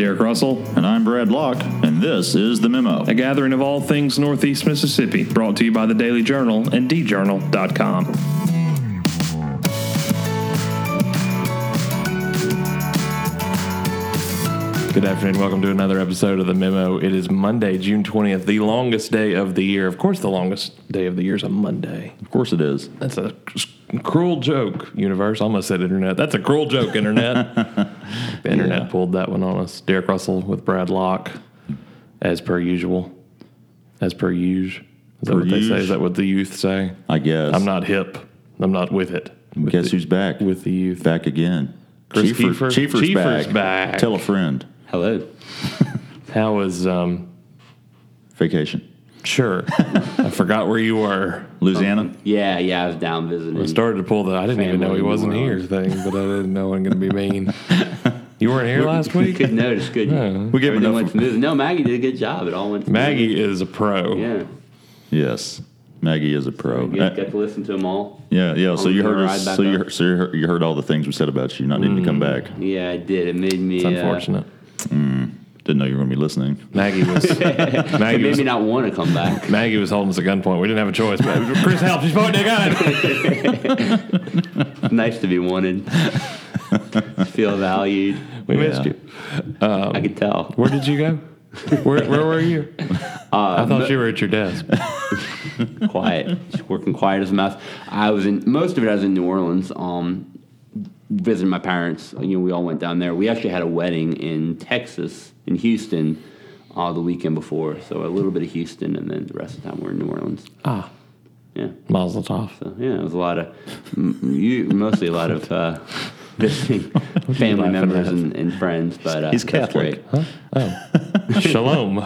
Derek Russell. And I'm Brad Locke, and this is The Memo. A gathering of all things Northeast Mississippi, brought to you by the Daily Journal and djournal.com. Good afternoon. Welcome to another episode of The Memo. It is Monday, June 20th, the longest day of the year. Of course, the longest day of the year is a Monday. Of course it is. That's a cruel joke, universe. I almost said internet. That's a cruel joke, internet. The internet pulled that one on us. Derek Russell with Brad Locke, as per usual. As per usual. Is that what they say? Is that what the youth say? I guess. I'm not hip. I'm not with it. Guess who's back? With the youth. Back again. Chris Chiefer's back. Tell a friend. Hello. How was vacation? Sure. I forgot where you were. Louisiana? Yeah, I was down visiting. I started to pull the I didn't even know he wasn't here thing, but I didn't know I'm going to be mean. You weren't here last week? Good notice. Good. No. We gave enough. No, Maggie did a good job. It all went smooth. Maggie is a pro. Yeah. Yes. Maggie is a pro. You got to listen to them all. Yeah. So you heard us. So you heard all the things we said about you not needing to come back. Yeah, I did. It made me. It's unfortunate. Didn't know you were going to be listening. Maggie was. It made me not want to come back. Maggie was holding us at gunpoint. We didn't have a choice. Chris, help! She's pointing a gun. Nice to be wanted. Feel valued. We missed you. I could tell. Where did you go? Where were you? I thought you were at your desk. Quiet. Just working quiet as a mouse. I was in New Orleans. Visiting my parents. We all went down there. We actually had a wedding in Texas, in Houston, the weekend before. So a little bit of Houston, and then the rest of the time we're in New Orleans. Ah. Yeah. Mazel tov. So, it was a lot of, mostly a lot of visiting family members and friends. But he's Catholic. Great. Huh? Oh. Shalom.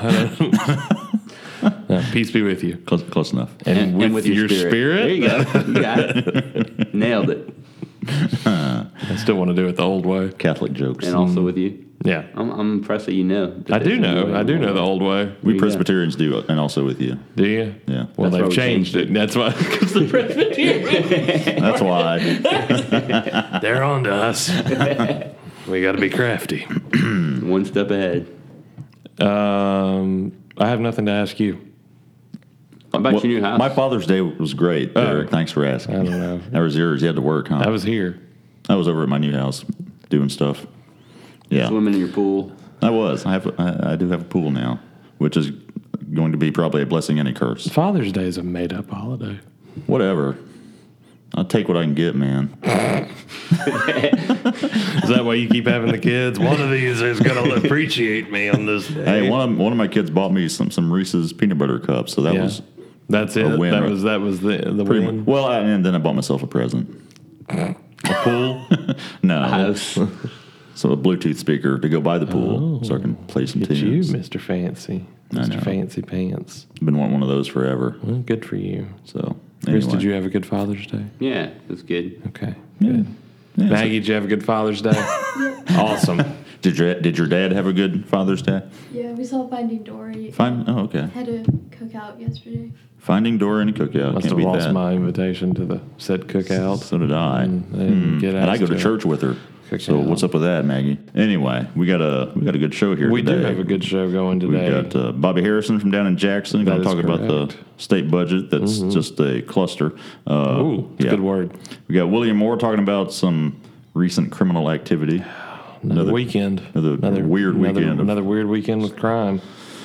Peace be with you. Close enough. And with your spirit. There you go. You got it. Nailed it. I still want to do it the old way. Catholic jokes. And also with you. Yeah. I'm impressed that you know. I do know the old way. We Presbyterians do, and also with you. Do you? Yeah. Well, they've changed it. That's why. Because the Presbyterians. That's why. They're on to us. We got to be crafty. One step ahead. I have nothing to ask you. How about your new house? My Father's Day was great, Derek. Thanks for asking. I don't know. That was yours. You had to work, huh? I was here. I was over at my new house doing stuff. Yeah. Swimming in your pool. I was. I do have a pool now, which is going to be probably a blessing and a curse. Father's Day is a made-up holiday. Whatever. I'll take what I can get, man. Is that why you keep having the kids? One of these is going to appreciate me on this day. Hey, one of my kids bought me some Reese's peanut butter cups, so that was that's it. A win. That was the win. Well, and then I bought myself a present. A pool? No. A house. So a Bluetooth speaker to go by the pool, so I can play some tunes. You, Mr. Fancy. Mr. Fancy Pants. Been wanting one of those forever. Well, good for you. So, Chris, anyway. did you have a good Father's Day? Yeah, it was good. Okay, Yeah. good. Yeah, Maggie, did you have a good Father's Day? Awesome. Did your dad have a good Father's Day? Yeah, we saw Finding Dory. Oh, okay. Had a cookout yesterday. Finding Dory and a cookout. Must Can't have beat lost that. my invitation to the said cookout. So did I. And I go to church with her. So what's up with that, Maggie? Anyway, we got a good show here We today. do have a good show going today. We got Bobby Harrison from down in Jackson. Going to talk about the state budget. That's just a cluster. Ooh, that's a good word. We got William Moore talking about some recent criminal activity. Another weekend. Another weird weekend. Another weird weekend with crime.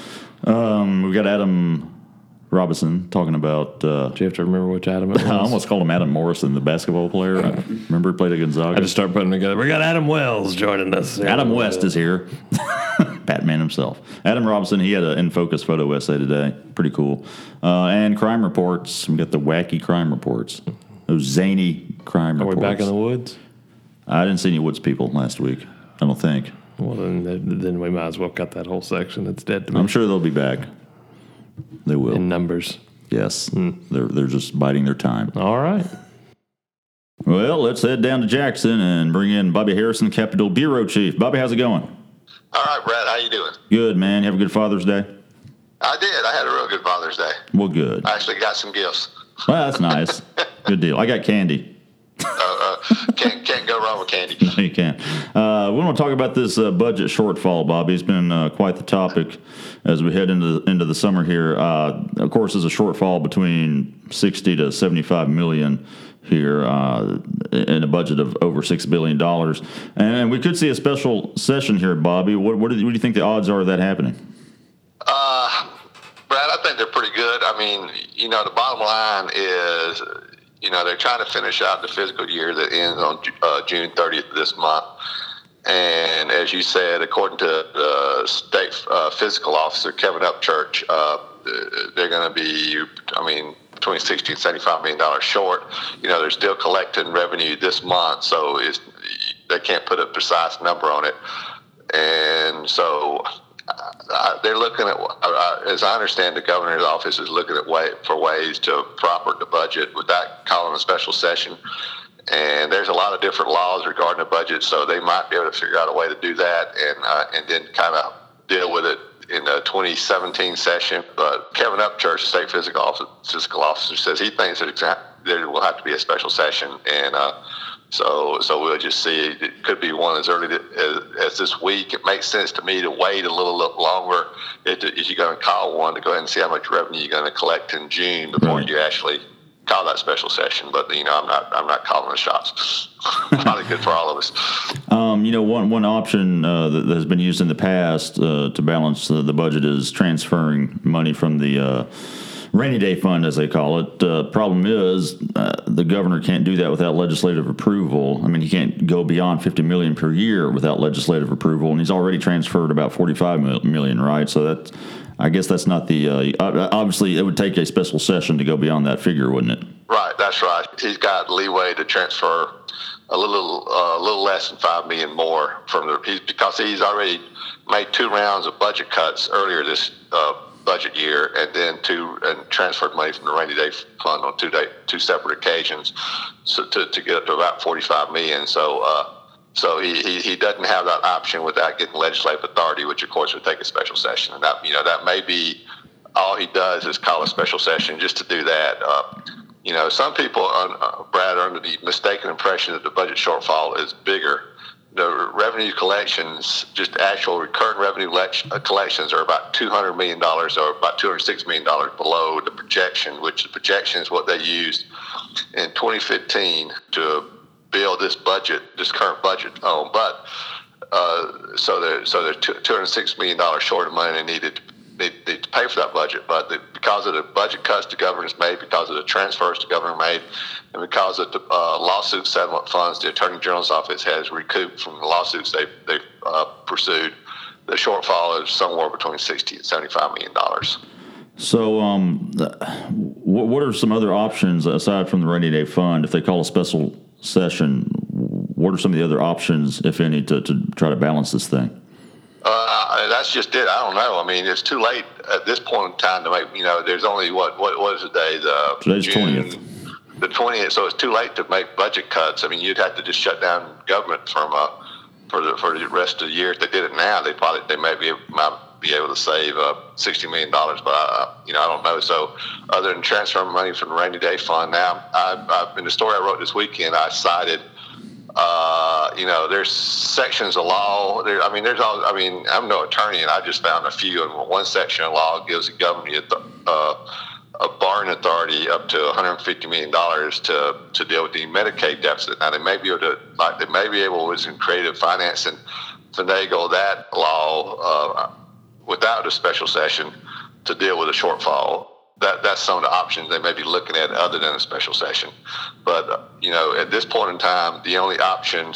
We got Adam Robinson talking about. Do you have to remember which Adam it was? I almost called him Adam Morrison, the basketball player. I remember he played at Gonzaga. I just start putting them together. We got Adam Wells joining us. Adam West is here. Batman himself. Adam Robinson, he had an In Focus photo essay today. Pretty cool. And crime reports. We got the wacky crime reports. Those zany crime reports. Are we back in the woods? I didn't see any woods people last week. I don't think. Well, then we might as well cut that whole section. It's dead to me. I'm sure they'll be back. They will. In numbers. Yes. They're just biding their time. All right. Well, let's head down to Jackson and bring in Bobby Harrison, Capitol Bureau Chief. Bobby, how's it going? All right, Brad, how you doing? Good, man. You have a good Father's Day? I did. I had a real good Father's Day. Well, good. I actually got some gifts. Well, that's nice. Good deal. I got candy. can't go wrong with candy. No, you can't. We want to talk about this budget shortfall, Bobby. It's been quite the topic as we head into the summer here. Of course, there's a shortfall between 60 to 75 million here in a budget of over $6 billion. And we could see a special session here, Bobby. What do you think the odds are of that happening? Brad, I think they're pretty good. I mean, the bottom line is, they're trying to finish out the fiscal year that ends on June 30th of this month. And as you said, according to the state fiscal officer, Kevin Upchurch, they're going to be, between $60 and $75 million short. They're still collecting revenue this month, so they can't put a precise number on it. And so they're looking at, as I understand, the governor's office is looking at ways to proper the budget without calling a special session. And there's a lot of different laws regarding the budget, so they might be able to figure out a way to do that and then kind of deal with it in the 2017 session. But Kevin Upchurch, the state fiscal officer, says he thinks that there will have to be a special session, and so we'll just see. It could be one as early as this week. It makes sense to me to wait a little longer if you're going to call one, to go ahead and see how much revenue you're going to collect in June before you actually call that special session. But I'm not calling the shots. Probably good for all of us. One option that has been used in the past to balance the budget is transferring money from the rainy day fund, as they call it. Problem is, the governor can't do that without legislative approval. I mean, he can't go beyond $50 million per year without legislative approval, and he's already transferred about $45 million, right? So I guess that's not the. Obviously, it would take a special session to go beyond that figure, wouldn't it? Right, that's right. He's got leeway to transfer a little less than $5 million more because he's already made 2 rounds of budget cuts earlier this budget year, and then transferred money from the rainy day fund on two separate occasions, so to get up to about $45 million. So he doesn't have that option without getting legislative authority, which of course would take a special session. And that may be all he does is call a special session just to do that. Some people, Brad, are under the mistaken impression that the budget shortfall is bigger. The revenue collections, just actual recurring revenue collections, are about $200 million or about $206 million below the projection, which the projection is what they used in 2015 to build this current budget on. But so they're $206 million short of money they needed to pay for that budget. But because of the budget cuts the governor has made, because of the transfers the governor made, and because of the lawsuit settlement funds the Attorney General's office has recouped from the lawsuits they've pursued, the shortfall is somewhere between $60 and $75 million. So what are some other options aside from the rainy day fund? If they call a special session, what are some of the other options, if any, to try to balance this thing? That's just it. I don't know. I mean, it's too late at this point in time to make. There's only what is the day? Today's 20th. The 20th. So it's too late to make budget cuts. I mean, you'd have to just shut down government for the rest of the year. If they did it now, they might be able to save $60 million. But I don't know. So other than transferring money from the rainy day fund, now in the story I wrote this weekend, I cited. There's sections of law. I'm no attorney, and I just found a few. And one section of law gives the governor a borrowing authority up to $150 million to deal with the Medicaid deficit. Now they may be able with some creative finance and finagle that law without a special session to deal with a shortfall. That's some of the options they may be looking at other than a special session. But, at this point in time, the only option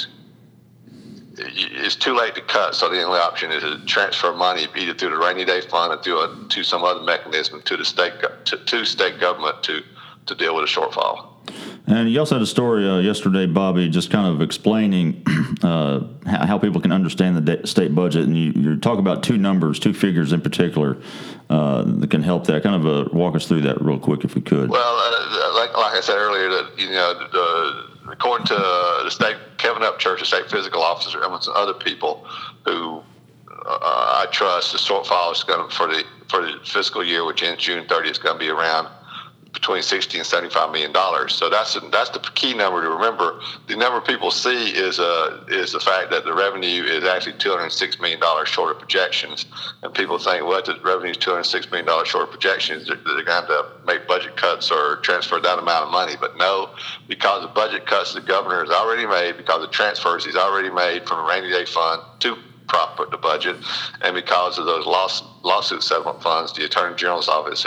is too late to cut. So the only option is to transfer money either through the rainy day fund or to some other mechanism to the state government to deal with a shortfall. And you also had a story yesterday, Bobby, just kind of explaining how people can understand the state budget. And you talk about 2 figures in particular that can help that. Kind of walk us through that real quick if we could. Well, like I said earlier, according to the state, Kevin Upchurch, the state fiscal officer, and some other people who I trust, the shortfall is going to, for the fiscal year, which ends June 30th, is going to be around between $60 and $75 million. So that's the key number to remember. The number people see is the fact that the revenue is actually $206 million short of projections. And people think, well, the revenue is $206 million short of projections. They're going to have to make budget cuts or transfer that amount of money. But no, because the budget cuts the governor has already made, because the transfers he's already made from the rainy day fund to prop the budget, and because of those lawsuit settlement funds, the Attorney General's office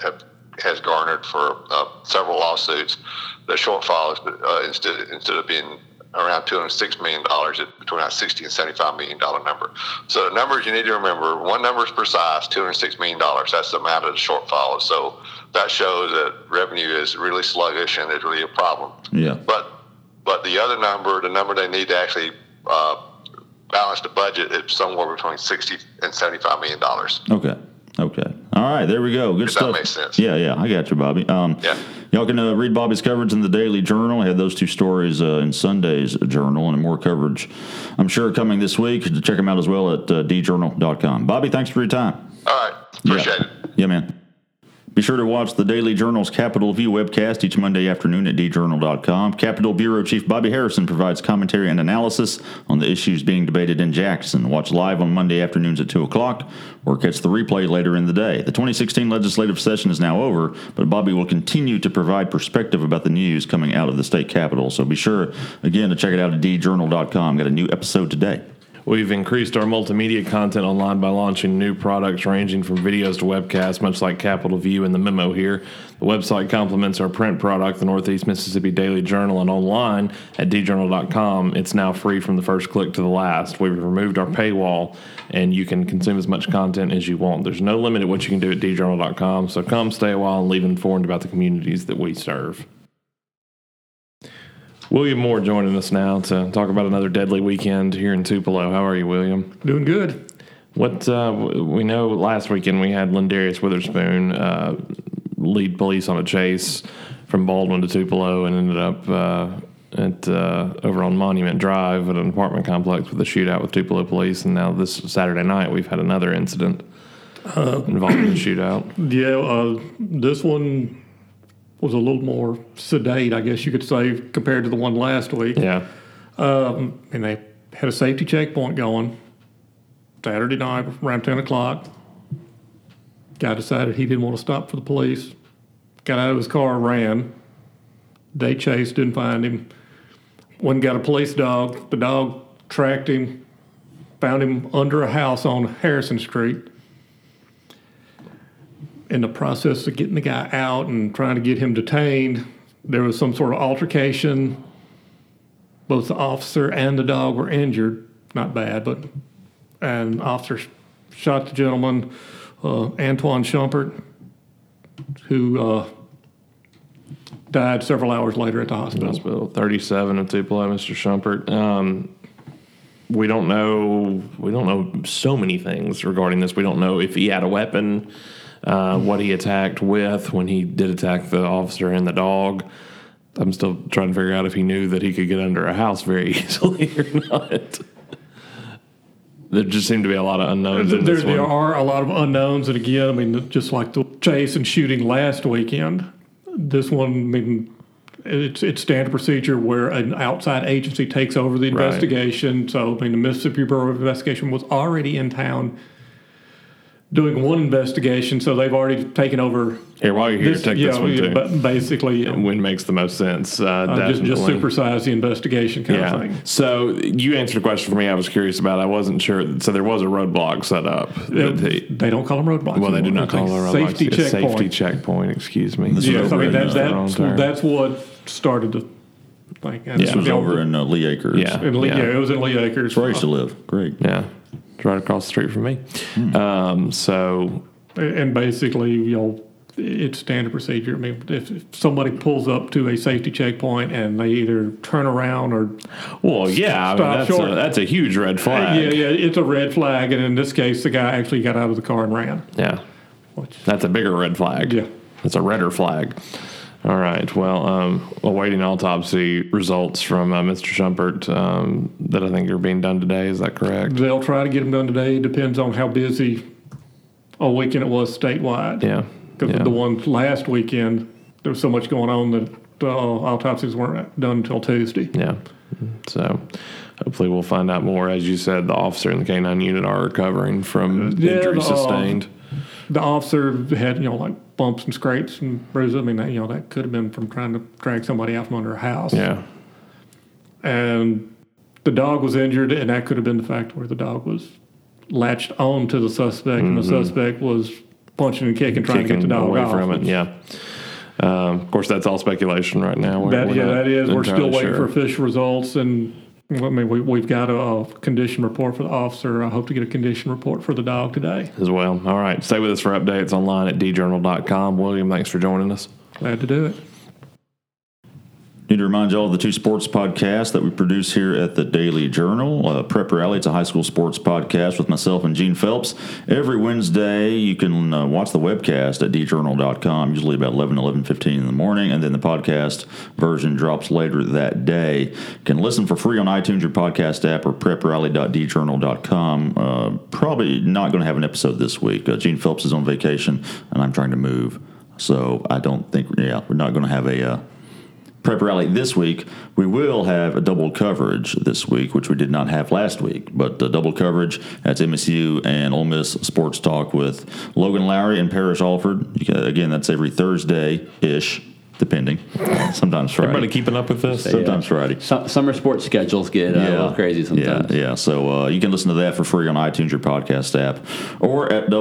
has garnered for several lawsuits. The shortfall is instead of being around $206 million, it's between that $60 and $75 million number. So the numbers you need to remember: one number is precise, $206 million. That's the amount of the shortfall. So that shows that revenue is really sluggish and there's really a problem. Yeah. But the other number, the number they need to actually balance the budget, is somewhere between $60 and $75 million. Okay. All right, there we go. Good If stuff. that makes sense. Yeah, I got you, Bobby. Yeah. Y'all can read Bobby's coverage in the Daily Journal. I had those two stories in Sunday's Journal, and more coverage, I'm sure, coming this week. Check them out as well at djournal.com. Bobby, thanks for your time. All right. Appreciate it. Yeah, man. Be sure to watch the Daily Journal's Capitol View webcast each Monday afternoon at djournal.com. Capitol Bureau Chief Bobby Harrison provides commentary and analysis on the issues being debated in Jackson. Watch live on Monday afternoons at 2 o'clock or catch the replay later in the day. The 2016 legislative session is now over, but Bobby will continue to provide perspective about the news coming out of the state capitol. So be sure, again, to check it out at djournal.com. Got a new episode today. We've increased our multimedia content online by launching new products ranging from videos to webcasts, much like Capitol View in the memo here. The website complements our print product, the Northeast Mississippi Daily Journal, and online at djournal.com. It's now free from the first click to the last. We've removed our paywall, and you can consume as much content as you want. There's no limit at what you can do at djournal.com, so come stay a while and leave informed about the communities that we serve. William Moore joining us now to talk about another deadly weekend here in Tupelo. How are you, William? Doing good. What we know, last weekend we had Lindarius Witherspoon lead police on a chase from Baldwin to Tupelo and ended up over on Monument Drive at an apartment complex with a shootout with Tupelo police. And now this Saturday night we've had another incident involving a shootout. Yeah, this one was a little more sedate, I guess you could say, compared to the one last week. Yeah. And they had a safety checkpoint going Saturday night around 10 o'clock. Guy decided he didn't want to stop for the police. Got out of his car, ran. They chased, didn't find him. One got a police dog. The dog tracked him, found him under a house on Harrison Street. In the process of getting the guy out and trying to get him detained, there was some sort of altercation. Both the officer and the dog were injured. Not bad, but an officer shot the gentleman, Antoine Shumpert, who died several hours later at the hospital. 37 of Tupelo, Mr. Shumpert. We don't know so many things regarding this. We don't know if he had a weapon, what he attacked with when he did attack the officer and the dog. I'm still trying to figure out if he knew that he could get under a house very easily or not. There just seem to be a lot of unknowns in this one. There are a lot of unknowns, and again, I mean, just like the chase and shooting last weekend, this one, I mean, it's standard procedure where an outside agency takes over the investigation. Right. So, I mean, the Mississippi Bureau of Investigation was already in town doing one investigation, so they've already taken over. Here, while you're here, take this one too. But basically, when makes the most sense. Just supersize the investigation kind of thing. So you answered a question for me I was curious about. I wasn't sure. So there was a roadblock set up. They don't call them roadblocks. Well, they do not call them roadblocks. Safety checkpoint. Safety checkpoint. Excuse me. Yes, I mean that's what started the thing. This was over in Lee Acres. Yeah, it was in Lee Acres. Where I used to live. Great. Yeah. Right across the street from me. And basically, it's standard procedure. I mean, if somebody pulls up to a safety checkpoint and they either turn around or that's a huge red flag. Yeah, it's a red flag. And in this case, the guy actually got out of the car and ran. Yeah, that's a bigger red flag. Yeah, that's a redder flag. All right. Well, awaiting autopsy results from Mr. Shumpert that I think are being done today. Is that correct? They'll try to get them done today. It depends on how busy a weekend it was statewide. Yeah. Because the one last weekend, there was so much going on that the autopsies weren't done until Tuesday. Yeah. So hopefully we'll find out more. As you said, the officer and the K-9 unit are recovering from injuries sustained. The officer had, like bumps and scrapes and bruises. I mean, that could have been from trying to drag somebody out from under a house. Yeah. And the dog was injured, and that could have been the fact where the dog was latched on to the suspect, and the suspect was punching and kicking, trying to get the dog away off. from it. Yeah. Of course, that's all speculation right now. That is. We're still waiting sure. for official results, and I mean, we've got a condition report for the officer. I hope to get a condition report for the dog today. As well. All right. Stay with us for updates online at djournal.com. William, thanks for joining us. Glad to do it. Need to remind you all of the two sports podcasts that we produce here at the Daily Journal. Prep Rally, it's a high school sports podcast with myself and Gene Phelps. Every Wednesday, you can watch the webcast at djournal.com, usually about 11:15 in the morning, and then the podcast version drops later that day. You can listen for free on iTunes, your podcast app, or preprally.djournal.com. Probably not going to have an episode this week. Gene Phelps is on vacation, and I'm trying to move. So I don't think, we're not going to have a Prep Rally this week. We will have a double coverage this week, which we did not have last week. But double coverage, that's MSU and Ole Miss Sports Talk with Logan Lowry and Parrish Alford. Again, that's every Thursday-ish, depending. Sometimes Friday. Everybody keeping up with this? Sometimes Friday. Summer sports schedules get a little crazy sometimes. Yeah. So you can listen to that for free on iTunes, your podcast app, or at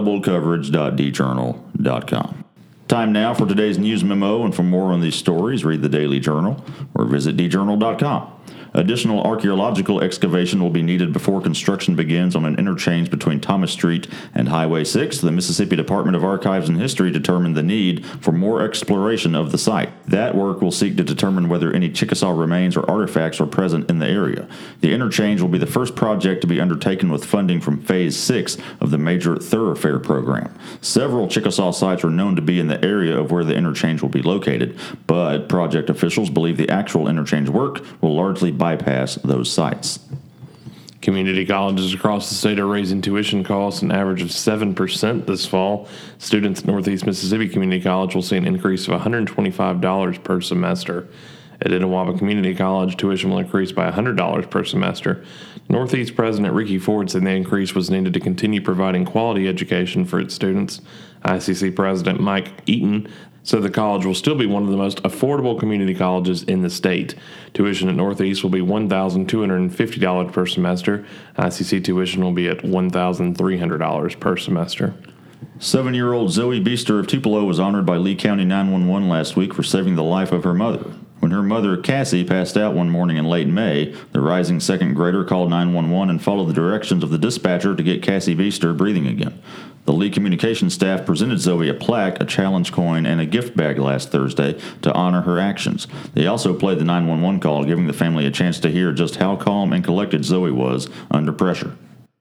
doublecoverage.djournal.com. Time now for today's news memo, and for more on these stories, read the Daily Journal or visit djournal.com. Additional archaeological excavation will be needed before construction begins on an interchange between Thomas Street and Highway 6. The Mississippi Department of Archives and History determined the need for more exploration of the site. That work will seek to determine whether any Chickasaw remains or artifacts are present in the area. The interchange will be the first project to be undertaken with funding from Phase 6 of the Major Thoroughfare Program. Several Chickasaw sites are known to be in the area of where the interchange will be located, but project officials believe the actual interchange work will largely bypass those sites. Community colleges across the state are raising tuition costs an average of 7% this fall. Students at Northeast Mississippi Community College will see an increase of $125 per semester. At Itawamba Community College, tuition will increase by $100 per semester. Northeast President Ricky Ford said the increase was needed to continue providing quality education for its students. ICC President Mike Eaton said the college will still be one of the most affordable community colleges in the state. Tuition at Northeast will be $1,250 per semester. ICC tuition will be at $1,300 per semester. 7-year-old Zoe Beester of Tupelo was honored by Lee County 911 last week for saving the life of her mother. When her mother, Cassie, passed out one morning in late May, the rising second grader called 911 and followed the directions of the dispatcher to get Cassie Beester breathing again. The Lee Communications staff presented Zoe a plaque, a challenge coin, and a gift bag last Thursday to honor her actions. They also played the 911 call, giving the family a chance to hear just how calm and collected Zoe was under pressure.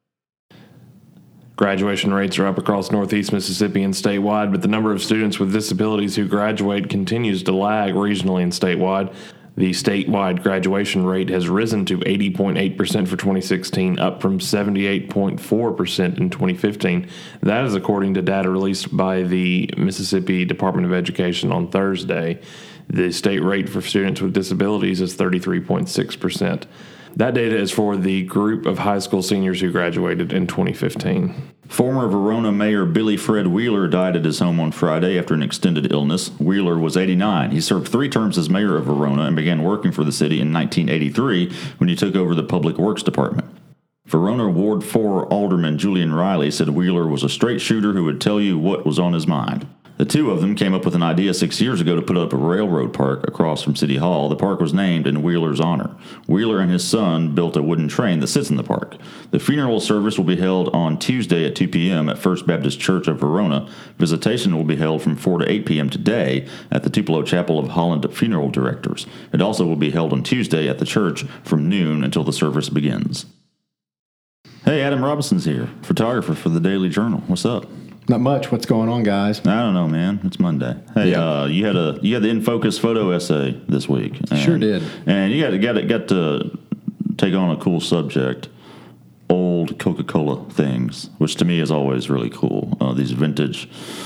Graduation rates are up across Northeast Mississippi and statewide, but the number of students with disabilities who graduate continues to lag regionally and statewide. The statewide graduation rate has risen to 80.8% for 2016, up from 78.4% in 2015. That is according to data released by the Mississippi Department of Education on Thursday. The state rate for students with disabilities is 33.6%. That data is for the group of high school seniors who graduated in 2015. Former Verona Mayor Billy Fred Wheeler died at his home on Friday after an extended illness. Wheeler was 89. He served 3 terms as mayor of Verona and began working for the city in 1983 when he took over the Public Works Department. Verona Ward 4 Alderman Julian Riley said Wheeler was a straight shooter who would tell you what was on his mind. The two of them came up with an idea 6 years ago to put up a railroad park across from City Hall. The park was named in Wheeler's honor. Wheeler and his son built a wooden train that sits in the park. The funeral service will be held on Tuesday at 2 p.m. at First Baptist Church of Verona. Visitation will be held from 4 to 8 p.m. today at the Tupelo Chapel of Holland Funeral Directors. It also will be held on Tuesday at the church from noon until the service begins. Hey, Adam Robinson's here, photographer for the Daily Journal. What's up? Not much. What's going on, guys? I don't know, man. It's Monday. Hey, Yeah. you had the In Focus photo essay this week. And, Sure did. And you got to take on a cool subject, old Coca-Cola things, which to me is always really cool. These vintage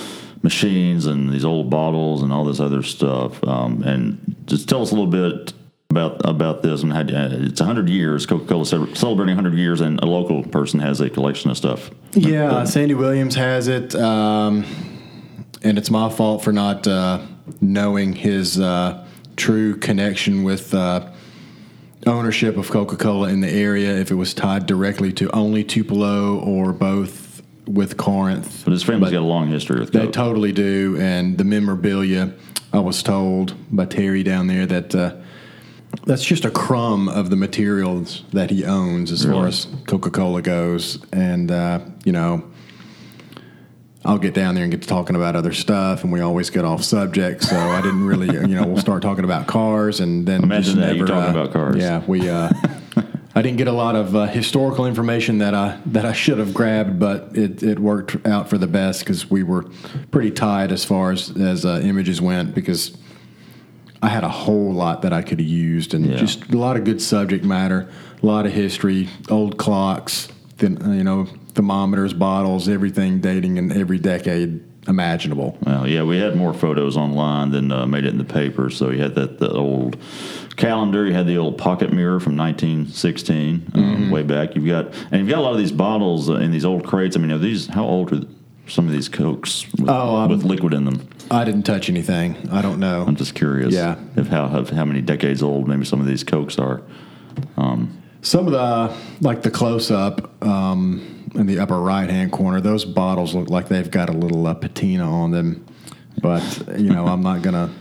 machines and these old bottles and all this other stuff. And just tell us a little bit about this and how it's 100 years. Coca-Cola celebrating 100 years, and a local person has a collection of stuff. Yeah, Sandy Williams has it, and it's my fault for not knowing his true connection with ownership of Coca-Cola in the area, if it was tied directly to only Tupelo or both with Corinth. But his family's got a long history with Coke. They totally do, and the memorabilia, I was told by Terry down there that that's just a crumb of the materials that he owns as far as Coca-Cola goes. And, I'll get down there and get to talking about other stuff, and we always get off subject. So I didn't really, we'll start talking about cars, and then imagine that you're talking about cars. Yeah, I didn't get a lot of historical information that I should have grabbed, but it worked out for the best because we were pretty tied as far as images went, because I had a whole lot that I could have used, and just a lot of good subject matter, a lot of history, old clocks, thermometers, bottles, everything dating in every decade imaginable. Well, yeah, we had more photos online than made it in the paper. So you had the old calendar, you had the old pocket mirror from 1916, way back. You've got a lot of these bottles in these old crates. I mean, how old are some of these Cokes with liquid in them? I didn't touch anything. I don't know. I'm just curious. Yeah. How many decades old maybe some of these Cokes are. Some of the close-up in the upper right-hand corner, those bottles look like they've got a little patina on them. But, I'm not going to...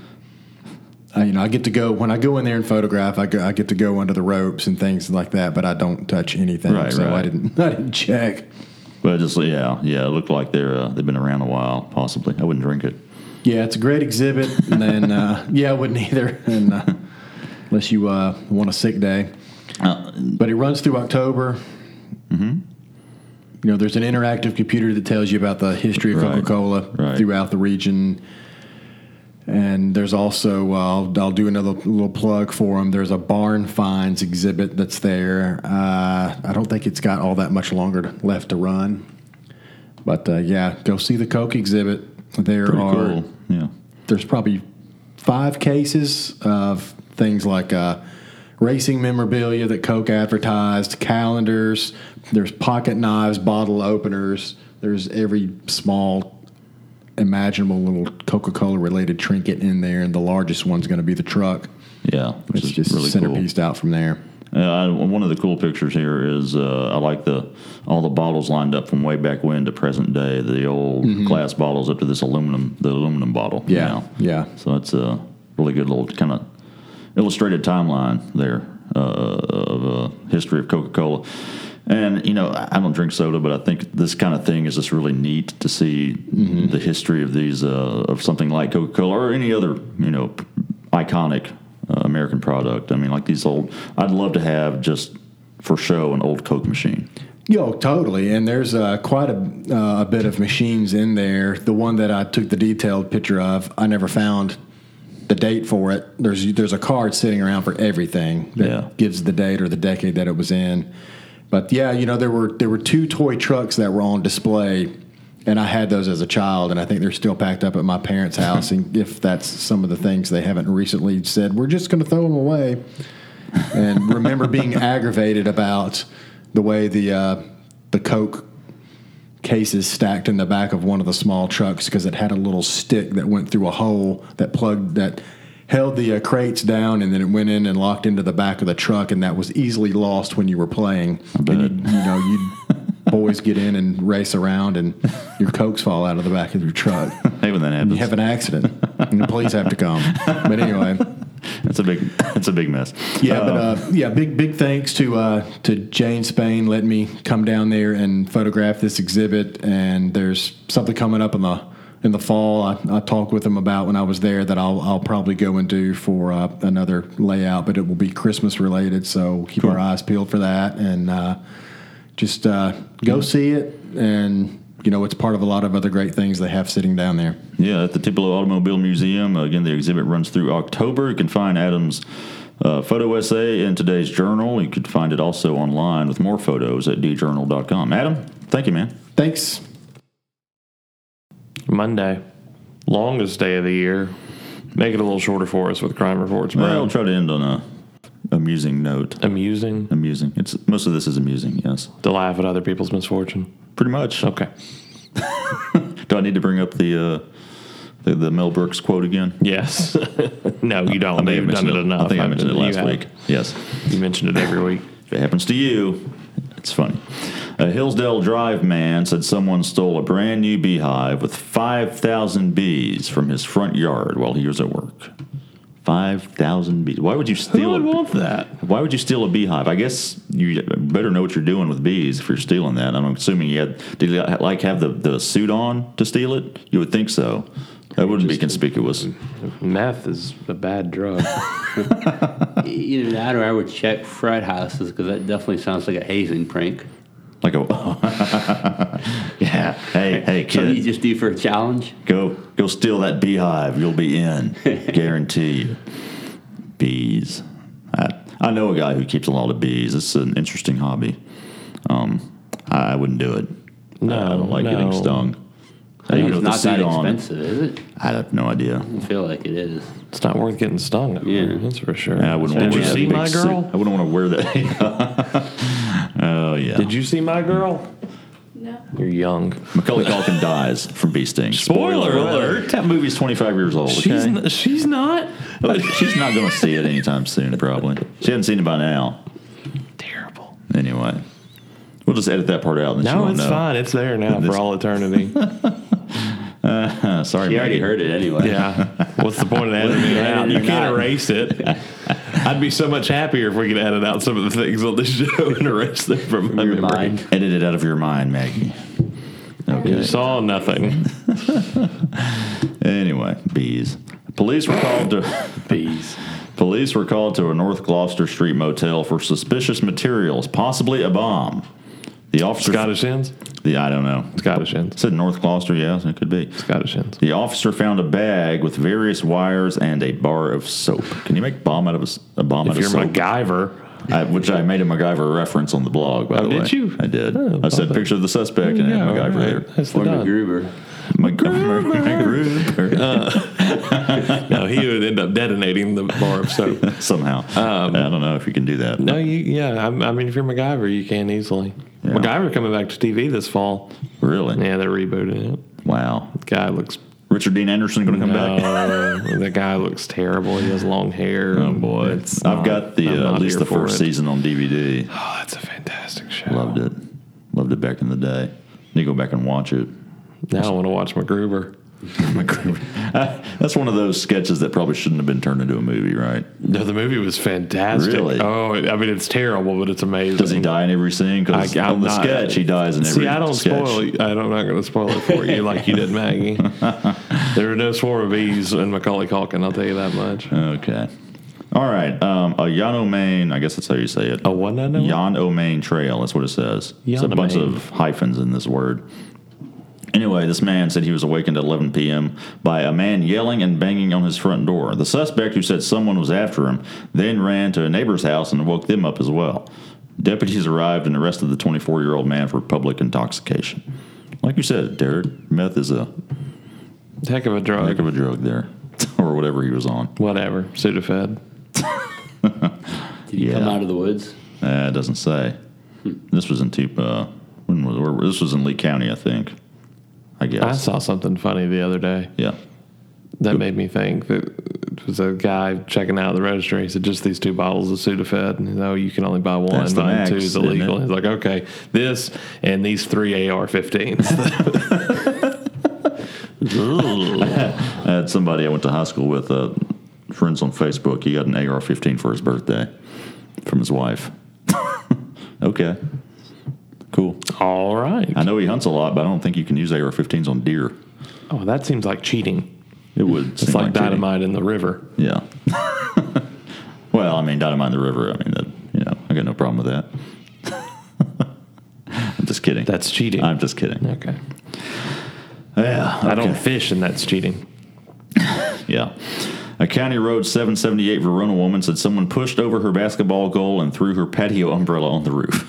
I get to go... When I go in there and photograph, I get to go under the ropes and things like that, but I don't touch anything. Right. I didn't check. But just, it looked like they've been around a while, possibly. I wouldn't drink it. Yeah, it's a great exhibit. And then, I wouldn't either, and unless you want a sick day. But it runs through October. Mm-hmm. There's an interactive computer that tells you about the history of Coca-Cola throughout the region. And there's also, I'll do another little plug for them. There's a barn finds exhibit that's there. I don't think it's got all that much longer left to run. But, go see the Coke exhibit. There Pretty are, cool. Yeah. There's probably 5 cases of things like racing memorabilia that Coke advertised, calendars, there's pocket knives, bottle openers, there's every small imaginable little Coca-Cola related trinket in there, and the largest one's going to be the truck. Yeah, which is just really centerpieced out from there. One of the cool pictures here is I like all the bottles lined up from way back when to present day, the old glass bottles up to this aluminum bottle. Yeah, yeah. So it's a really good little kind of illustrated timeline there of history of Coca-Cola. And, I don't drink soda, but I think this kind of thing is just really neat to see the history of these, of something like Coca-Cola or any other, iconic American product. I mean, like these I'd love to have just for show an old Coke machine. Totally. And there's quite a bit of machines in there. The one that I took the detailed picture of, I never found the date for it. There's a card sitting around for everything that gives the date or the decade that it was in. But there were 2 toy trucks that were on display, and I had those as a child, and I think they're still packed up at my parents' house. And if that's some of the things they haven't recently said, we're just going to throw them away. And remember being aggravated about the way the Coke cases stacked in the back of one of the small trucks because it had a little stick that went through a hole that held the crates down, and then it went in and locked into the back of the truck, and that was easily lost when you were playing. And you'd boys get in and race around, and your Cokes fall out of the back of your truck. Hey, when that happens, you have an accident, and the police have to come. But anyway, it's a big mess. Yeah, big thanks to Jane Spain letting me come down there and photograph this exhibit. And there's something coming up in the fall. I talked with them about when I was there that I'll probably go and do for another layout, but it will be Christmas related. So keep our eyes peeled for that, and just go see it. And it's part of a lot of other great things they have sitting down there. Yeah, at the Tupelo Automobile Museum. Again, the exhibit runs through October. You can find Adam's photo essay in today's journal. You could find it also online with more photos at djournal.com. Adam, thank you, man. Thanks. Monday. Longest day of the year. Make it a little shorter for us with crime reports, Well, Brad. I'll try to end on a amusing note. Amusing Amusing. Most of this is amusing, yes. to laugh at other people's misfortune. Pretty much. Okay. Do I need to bring up the Mel Brooks quote again? Yes. No, you don't. I may have You've done mentioned it enough. I think I mentioned it You last have. week. Yes. You mentioned it every week. If it happens to you, it's funny. A Hillsdale Drive man said someone stole a brand new beehive with 5,000 bees from his front yard while he was at work. 5,000 bees. Why would you Who steal would want that? Why would you steal a beehive? I guess you better know what you're doing with bees if you're stealing that. I'm assuming did you have the suit on to steal it? You would think so. That wouldn't be conspicuous. Meth is a bad drug. Either that or I would check frat houses because that definitely sounds like a hazing prank. Like a yeah. Hey Something you kid, just do for a challenge. go steal that beehive. You'll be in, guarantee you. Bees. I know a guy who keeps a lot of bees. It's an interesting hobby. I wouldn't do it. No, I don't like getting no. stung. It's Even with the not that suit on, expensive, is it? I have no idea. I feel like it is. It's not worth getting stung. Yeah. That's for sure. I wouldn't Did want to you wear that see big My suit. Girl? I wouldn't want to wear that. Oh yeah. Did you see My Girl? No. You're young. Macaulay Culkin dies from bee sting. Spoiler alert. That movie's 25 years old. Okay? She's not. She's not going to see it anytime soon, probably. She hasn't seen it by now. Terrible. Anyway, we'll just edit that part out. And then she No, won't it's know. fine. It's there now This- for all eternity. Sorry, You already Maggie. heard it anyway. Yeah. What's the point of editing it out? You can't erase it. I'd be so much happier if we could edit out some of the things on this show and erase them from my Your memory. mind. Edit it out of your mind, Maggie. You Okay. saw nothing. Anyway, bees. Police were called to Bees. Police were called to a North Gloucester Street motel for suspicious materials, possibly a bomb. The officer Scottish Inns? I don't know. Scottish Inns. It said North Gloucester, yeah, it could be. Scottish Inns. The officer found a bag with various wires and a bar of soap. Can you make bomb out of a bomb If out you're of soap? MacGyver, Which I made a MacGyver reference on the blog, by the way. did you? I did. Oh, I said okay. picture of the suspect and I had MacGyver there. That's Or done. MacGruber. MacGruber. No, he would end up detonating the bar of soap. Somehow. I don't know if you can do that. No, I mean, if you're MacGyver, you can easily. Yeah. MacGyver coming back to TV this fall. Really? Yeah, they're rebooting it. Wow. Guy looks. Richard Dean Anderson going to come back? No, the guy looks terrible. He has long hair. Oh, boy. I've got I'm at not least here the first for it. season on DVD. Oh, that's a fantastic show. Loved it. Loved it back in the day. Need to go back and watch it. Now I want to watch MacGruber. That's one of those sketches that probably shouldn't have been turned into a movie, right? No, the movie was fantastic. Really? Oh, I mean, it's terrible, but it's amazing. Does he die in every scene? Because I'm on the not- sketch, he dies in every See, I don't sketch. spoil. I'm not going to spoil it for you like you did Maggie. There are no swarm of bees in Macaulay Culkin. I'll tell you that much. Okay. All right. A Jan O'Main, I guess that's how you say it. Oh, what? I know. Jan O'Main Trail, that's what it says. It's a Jan bunch O'Main. of hyphens in this word. Anyway, this man said he was awakened at 11 p.m. by a man yelling and banging on his front door. The suspect, who said someone was after him, then ran to a neighbor's house and woke them up as well. Deputies arrived and arrested the 24-year-old man for public intoxication. Like you said, Derek, meth is a Heck of a drug. heck of a drug there, or whatever he was on. Whatever. Sudafed. Did he come out of the woods? It doesn't say. This was in this was in Lee County, I think. I guess. I saw something funny the other day Yeah. that made me think that it was a guy checking out the registry. He said, just these 2 bottles of Sudafed. And he's like, oh, you can only buy one. That's the Buying max, 2 is isn't illegal. it? He's like, okay, this and these 3 AR-15s. I had somebody I went to high school with, friends on Facebook. He got an AR-15 for his birthday from his wife. Okay. Cool. All right. I know he hunts a lot, but I don't think you can use AR-15s on deer. Oh, that seems like cheating. It would. It's seem like cheating. dynamite in the river. Yeah. Well, I mean, dynamite in the river. I mean, I got no problem with that. I'm just kidding. That's cheating. I'm just kidding. Okay. Yeah. I don't okay. fish, and that's cheating. Yeah. A County Road 778 Verona woman said someone pushed over her basketball goal and threw her patio umbrella on the roof.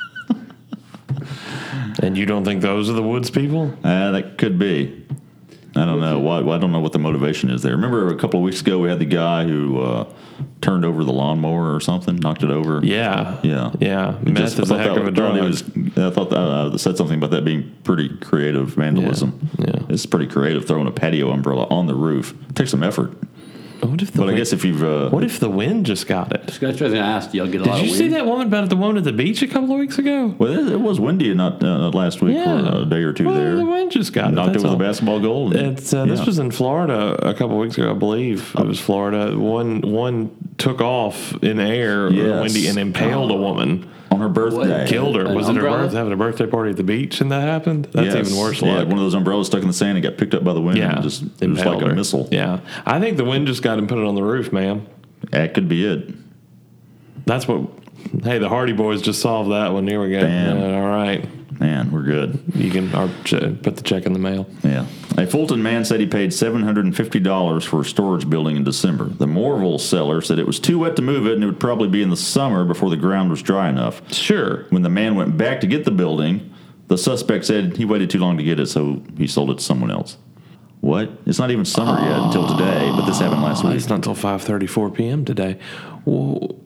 And you don't think those are the woods people? That could be. I don't know. I don't know what the motivation is there. Remember a couple of weeks ago we had the guy who turned over the lawnmower or something, knocked it over. Yeah. Yeah. Meth is a heck of a drug. I thought that said something about that being pretty creative vandalism. Yeah. It's pretty creative throwing a patio umbrella on the roof. It takes some effort. What if the But I wind, guess if you've what if the wind just got it? That's what I was going to ask. Do y'all get a lot Did of you wind? see that woman about the one at the beach a couple of weeks ago? well, it was windy not last week for a day or two well, there. The wind just got Knocked it. That's over the all. basketball goal. and- It's This yeah. was in Florida a couple of weeks ago, I believe. It was Florida. One took off in air, Yes. windy, and impaled a woman. on her birthday. Killed her. An Was it her umbrella? having a birthday party at the beach and that happened? That's Yes. even worse Yeah, luck. one of those umbrellas stuck in the sand and got picked up by the wind. Yeah, And it was like impaled a her. missile. Yeah, I think the wind just got and put it on the roof, ma'am. That could be it. That's what. Hey, the Hardy Boys just solved that one. Here we go. Bam. All right, Man, we're good. you can put the check in the mail. Yeah. A Fulton man said he paid $750 for a storage building in December. The Moorville seller said it was too wet to move it and it would probably be in the summer before the ground was dry enough. Sure. When the man went back to get the building, the suspect said he waited too long to get it, so he sold it to someone else. What? It's not even summer yet until today, but this happened last week. It's not until 5:34 p.m. today. Well,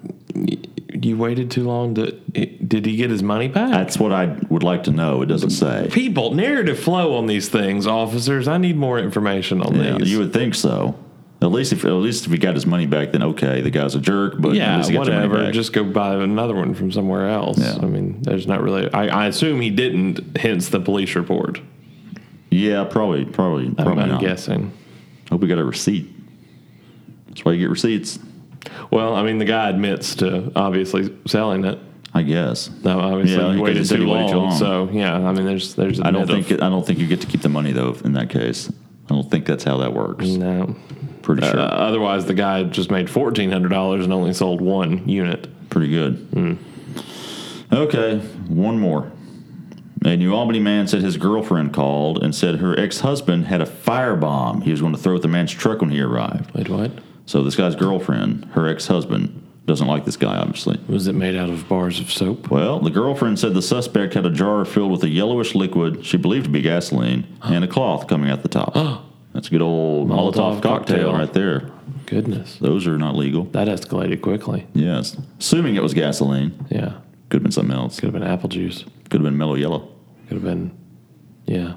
you waited too long to. Did he get his money back? That's what I would like to know. It doesn't say. People, narrative flow on these things, officers. I need more information on Yeah, these. you would think so. At least if he got his money back, then okay, the guy's a jerk. But at Yeah, least he got your money whatever. back. Just go buy another one from somewhere else. Yeah. I mean, there's not really. I assume he didn't. Hence the police report. Yeah, probably I'm not. guessing. Hope we got a receipt. That's why you get receipts, Well, I mean, the guy admits to obviously selling it. I guess. No, obviously Yeah, you because waited he said too he waited long. too long. So yeah, I mean, there's. I don't admit think I don't think you get to keep the money though in that case. I don't think that's how that works. No. Pretty sure. Otherwise, the guy just made $1,400 and only sold one unit. Pretty good. Okay, one more. A New Albany man said his girlfriend called and said her ex-husband had a firebomb he was going to throw at the man's truck when he arrived. Wait, what? So this guy's girlfriend, her ex-husband, doesn't like this guy, obviously. Was it made out of bars of soap? Well, the girlfriend said the suspect had a jar filled with a yellowish liquid she believed to be gasoline and a cloth coming out the top. That's a good old Molotov cocktail right there. Goodness. Those are not legal. That escalated quickly. Yes. Assuming it was gasoline. Yeah. Could have been something else. Could have been apple juice. Could have been mellow yellow Could have been, yeah.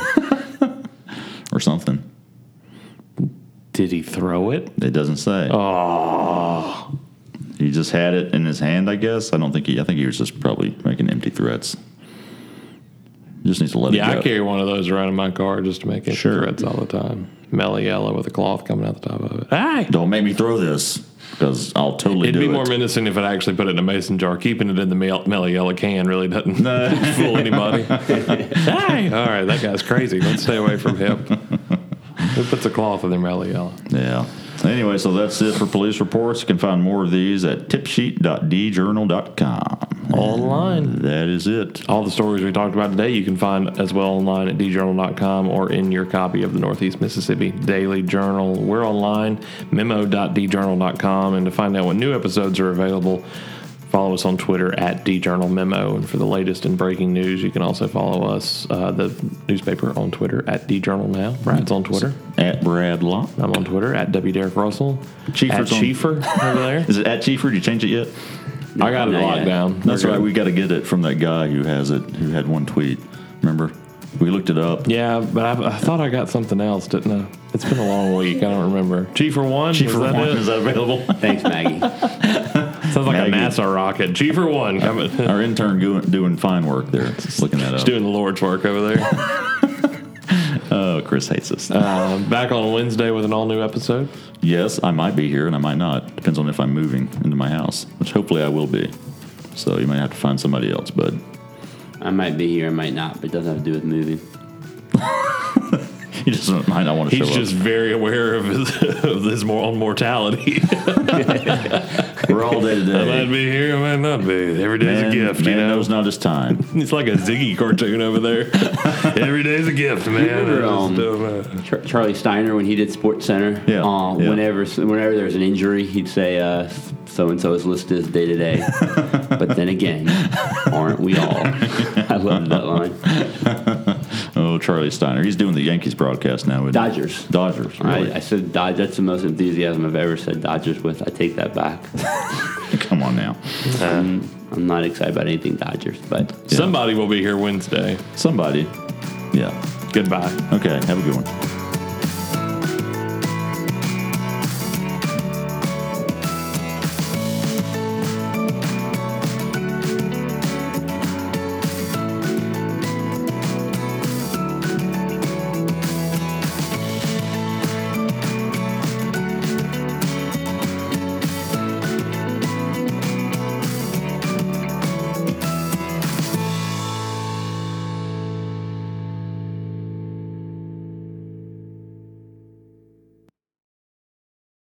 or something. Did he throw it? It doesn't say. Oh. He just had it in his hand, I guess. I think he was just probably making empty threats. Just needs to let it Yeah, go. I carry one of those around in my car just to make it Sure. threads all the time. Mellow yellow with a cloth coming out the top of it. Hey! Don't make me throw this because I'll totally It'd do be it. more menacing if it actually put it in a mason jar. Keeping it in the mellow yellow can really doesn't fool anybody. Hey! All right, that guy's crazy. Let's stay away from him. Who puts a cloth in their mellow yellow? Yeah. Anyway, so that's it for police reports. You can find more of these at tipsheet.djournal.com. Online. That is it. All the stories we talked about today you can find as well online at djournal.com or in your copy of the Northeast Mississippi Daily Journal. We're online, memo.djournal.com, and to find out what new episodes are available, follow us on Twitter at djournalmemo. And for the latest and breaking news, you can also follow us, the newspaper, on Twitter at djournalnow. Brad's on Twitter. At Brad Locke. I'm on Twitter at WDerrickRussell. Chiefer's at on- Chiefer over there. Is it at Chiefer? Did you change it yet? I got it Not locked yet. down. That's We're right. good. We got to get it from that guy who has it, who had one tweet. Remember? We looked it up. Yeah, but I thought I got something else, didn't I? It's been a long week. I don't remember. Chiefer One? Chiefer Is that one, it? is that available? Thanks, Maggie. Sounds like Maggie. a NASA rocket. Chiefer One. Coming. Our intern doing fine work there. Just looking that Just up. doing the Lord's work over there. Oh, Chris hates us. Back on Wednesday with an all-new episode. Yes, I might be here and I might not. Depends on if I'm moving into my house, which hopefully I will be. So you might have to find somebody else, bud. I might be here, I might not, but it doesn't have to do with moving. He just might not want to show He's just very aware of his own mortality. up. We're all day to I might day. be here, I might not be. Every day's a gift, man you know. knows not his time. It's like a Ziggy cartoon over there. Every day's a gift, man. Remember, I just don't, Charlie Steiner, when he did Sports Center, Yeah, yeah. whenever there's an injury, he'd say, so-and-so is listed as day-to-day. But then again, aren't we all? I love that line. Oh Oh, Charlie Steiner. He's doing the Yankees broadcast now. Isn't he? Dodgers. Dodgers. Really? I said Dodgers. That's the most enthusiasm I've ever said Dodgers with. I take that back. Come on now. I'm not excited about anything Dodgers, but Somebody will be here Wednesday. Somebody. Yeah. Goodbye. Okay. Have a good one.